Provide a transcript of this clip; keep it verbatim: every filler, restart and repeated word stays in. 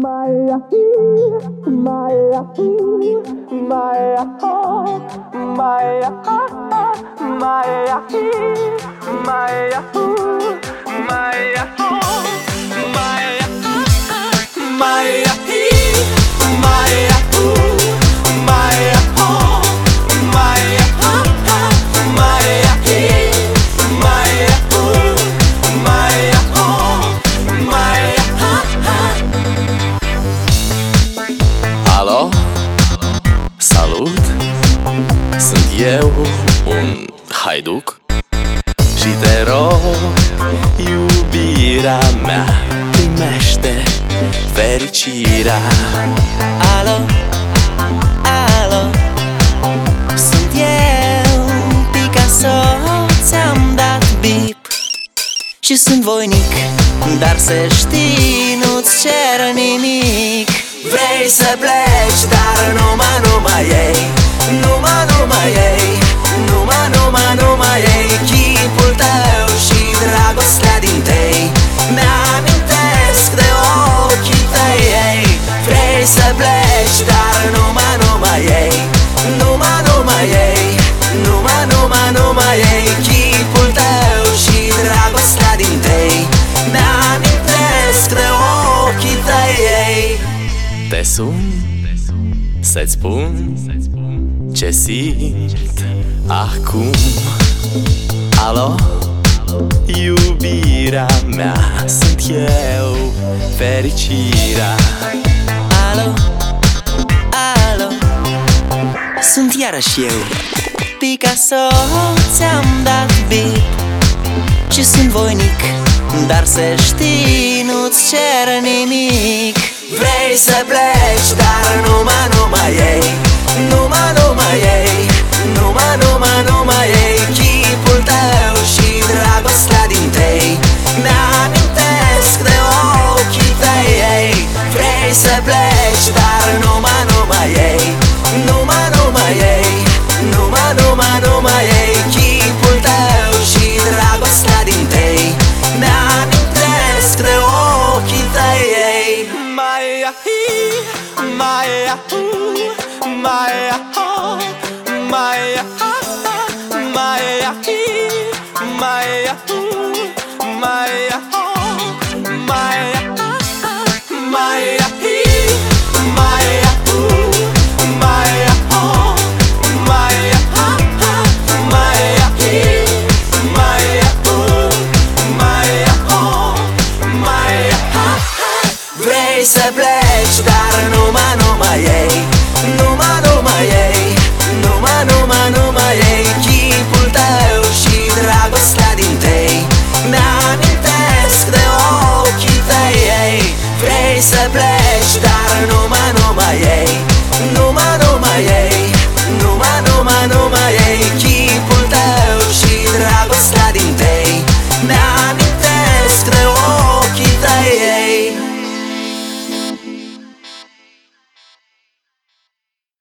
Maya, Maya, Maya, Maya, Maya, Maya, Maya, Maya, Maya, Alo, salut, sunt eu, un haiduc și te rog, iubirea mea, primește fericirea. Alo, alo, sunt eu, Picasso, ți-am dat bip și sunt voinic, dar să știi, nu-ți cer nimic. Vrei să pleci, dar numai, numai ei, numai, numai ei, numai, numai, numai ei, chipul tău și dragostea din tei, mi-amintesc de ochii tăi ei. Vrei să pleci, dar numai, numai ei, numai, numai ei, numai, numai, numai ei, chipul tău și dragostea din tei, mi-amintesc de ochii tăi ei. Te sun să-ți spun ce simt acum. Alo, iubirea mea, sunt eu, fericirea. Alo, alo, sunt iarăși eu, Picasso, ți-am dat bip și sunt voinic, dar să știi, nu-ți cer nimic. Vrei să pleci, dar numai, numai ei, numai, numai ei, numai, numai, numai ei, chipul tău și dragostea din tei, mi-amintesc de ochii tăi ei. Vrei să pleci, dar numai, numai ei, numai, numai ei, numai, numai, numai ei, chipul tău și dragostea din tei, mi-amintesc de ochii tăi ei. Maya, Maya, Maya, Maya, Maya, Maya, Maya, Maya, Maya, Vrei să pleci, dar numai, numai